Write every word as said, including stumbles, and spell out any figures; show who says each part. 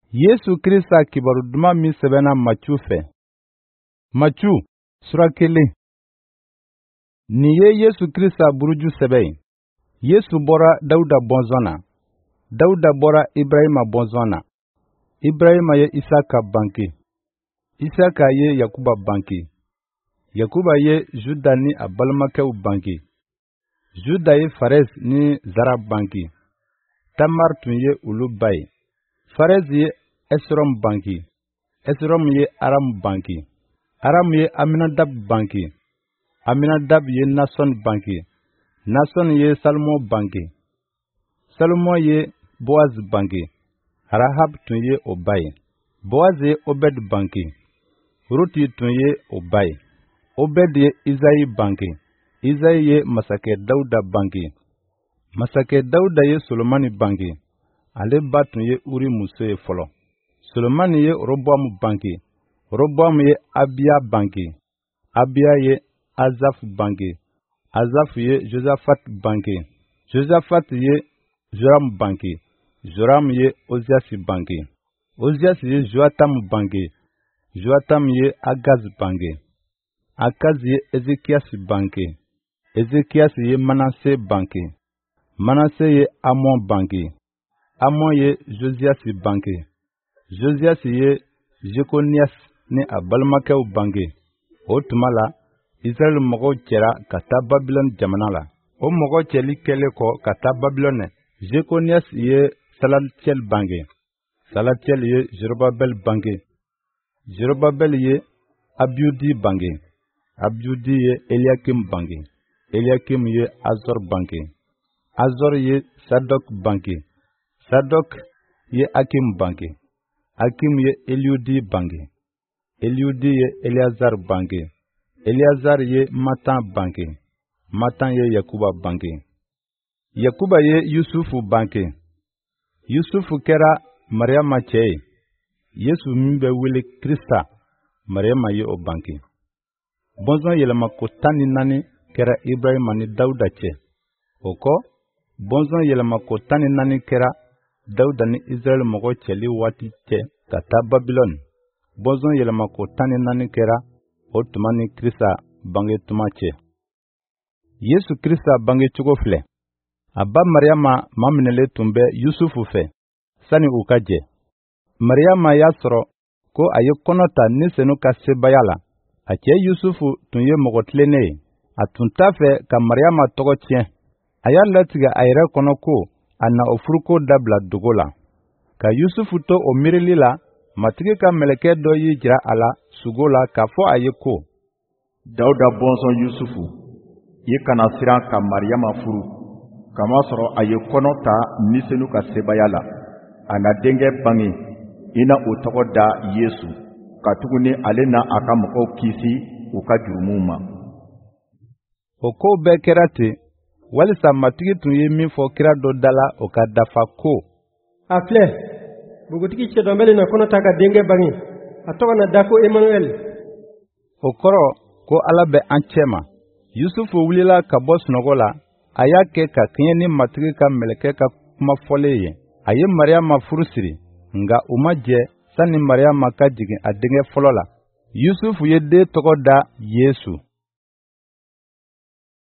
Speaker 1: Yesu Krista kibaru duman min sɛbɛnna Matiu fɛ. Matiu sura kelen. Nin ye Yesu Krista buruju sɛbɛn ye. Yesu bɔra Dawuda bɔnzɔn na. Dawuda bɔra Ibrahima bɔnzɔn na. Ibrahima ye Isaka banke. Isaka ye Yakuba banke. Yakuba ye Juda ni a balimakɛw banke. Juda ye Farez ni Zara banke. Tamar tun ye olu ba ye. Farez ye Esrom banke. Esrom ye Aram banke. Aram ye Aminadab banke. Aminadab ye Nason banke. Nason ye Salmon banke. Salmon ye Boaz banke. Rahab tun ye o ba ye. Boaz ye Obed banke. Ruti tun ye o ba ye. Obed ye Isayi banke. Isayi ye masakɛ Dawuda banke. Masakɛ Dawuda ye Solomani banke. Ale ba tun ye Uri muso ye fɔlɔ. Solomani ye Roboamu banke. Roboamu ye Abiya banke. Abiya ye Azaf banke. Azaf ye Josaphat banke. Josaphat ye Joram banke. Joram ye Ozias banke. Ozias ye Joatam banke. Joatam ye Agaz banke. Agaz ye Ezekias banke. Ezekias ye Manasse banke. Manasse ye Amon banke. Amon ye Josias banke. Josias ye Jekonias ni a balimakɛw banke. O tuma la, Israɛl mɔgɔw cɛra ka taa Babilɔni jamana la. O mɔgɔ cɛli kɛlen kɔ ka taa Babilɔni, Jekonias ye Salatiel banke. Salatiel ye Zorobabel banke. Zorobabel ye Abiudi banke. Abiudi ye Eliakim banke. Eliakim ye Azor banke. Azor ye Sadok banke. Sadok ye Akim banke. Akim ye Eliudi banke. Eliudi ye Eleazar banke. Eleazar ye Matan banke. Matan ye Yakuba banke. Yakuba ye Yusufu banke. Yusufu kɛra Mariama cɛ ye. Yesu min bɛ wele Krista, Mariama ye o banke. Bɔnzɔn yɛlɛma ko tan ni naani kɛra Ibrahima ni Dawuda cɛ. O kɔ, bɔnzɔn yɛlɛma ko tan ni naani kɛra Dawuda ni Israɛl mɔgɔ cɛli waati cɛ ka taa Babilɔni. Bɔnzɔn yɛlɛma ko tan ni naani kɛra o tuma ni Krista bange tuma cɛ. Yesu Krista bange cogo filɛ. A ba Mariama maminɛlen tun bɛ Yusufu fɛ sani u ka jɛ. Mariama y'a sɔrɔ ko a ye kɔnɔ ta ni senu ka sebaya la. A cɛ Yusufu tun ye mɔgɔ tilennen ye. A tun t'a fɛ ka Mariama tɔgɔ tiɲɛ. A y'a latigɛ a yɛrɛ kɔnɔ ko a na o furuko dabila dogo la. Ka Yusufu to o miirili la, matigi ka mɛlɛkɛ dɔ y'i jira a la sugo la k'a fɔ a ye ko,
Speaker 2: Dawuda bɔnsɔn Yusufu, i kana siran ka Mariama furu, kamasɔrɔ a ye kɔnɔ ta misenu ka sebaya la. A na denkɛ bange, i na o tɔgɔ da Yesu, katuguni ale na a ka mɔgɔw kisi u ka jurumuw ma.
Speaker 1: O kow bɛɛ kɛra ten, walisa matigi tun ye min fɔ kira dɔ da la o ka dafa ko,
Speaker 3: a filɛ, bogotigi cɛ dɔ bɛ na kɔnɔ ta ka denkɛ bange, a tɔgɔ na da ko Emmanuel.
Speaker 1: O kɔrɔ ko Ala bɛ an cɛ ma. Yusufu wulila ka bɔ sunɔgɔ la, a y'a kɛ ka kɛɲɛ ni matigi ka mɛlɛkɛ ka kuma fɔlen ye. A ye Mariama furu siri, nka u ma jɛ sani Mariama ka jigin a denkɛ fɔlɔ la. Yusufu ye den tɔgɔ da Yesu.